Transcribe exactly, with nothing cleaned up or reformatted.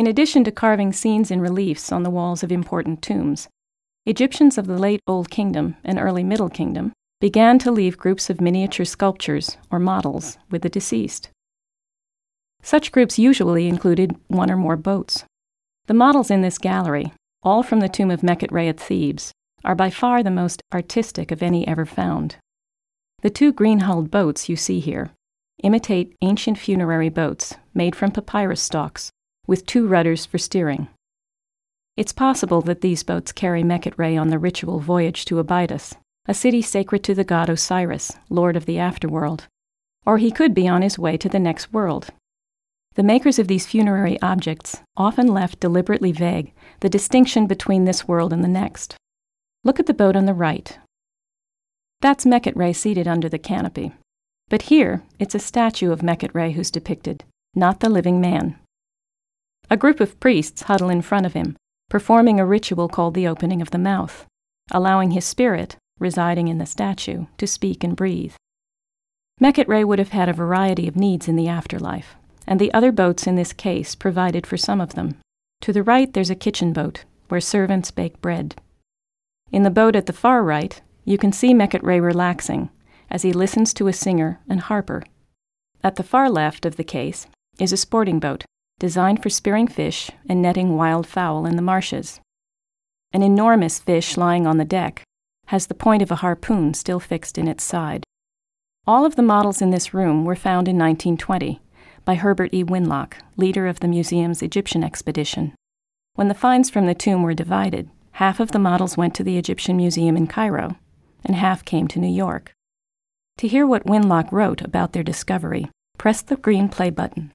In addition to carving scenes and reliefs on the walls of important tombs, Egyptians of the late Old Kingdom and early Middle Kingdom began to leave groups of miniature sculptures, or models, with the deceased. Such groups usually included one or more boats. The models in this gallery, all from the tomb of Mekhet-Re at Thebes, are by far the most artistic of any ever found. The two green-hulled boats you see here imitate ancient funerary boats made from papyrus stalks, with two rudders for steering. It's possible that these boats carry Mekhet-Re on the ritual voyage to Abydos, a city sacred to the god Osiris, lord of the afterworld, or he could be on his way to the next world. The makers of these funerary objects often left deliberately vague the distinction between this world and the next. Look at the boat on the right. That's Mekhet-Re seated under the canopy. But here, it's a statue of Mekhet-Re who's depicted, not the living man. A group of priests huddle in front of him, performing a ritual called the opening of the mouth, allowing his spirit, residing in the statue, to speak and breathe. Mekhet-Re would have had a variety of needs in the afterlife, and the other boats in this case provided for some of them. To the right, there's a kitchen boat, where servants bake bread. In the boat at the far right, you can see Mekhet-Re relaxing as he listens to a singer and harper. At the far left of the case is a sporting boat designed for spearing fish and netting wild fowl in the marshes. An enormous fish lying on the deck has the point of a harpoon still fixed in its side. All of the models in this room were found in nineteen twenty by Herbert E. Winlock, leader of the museum's Egyptian expedition. When the finds from the tomb were divided, half of the models went to the Egyptian Museum in Cairo, and half came to New York. To hear what Winlock wrote about their discovery, press the green play button.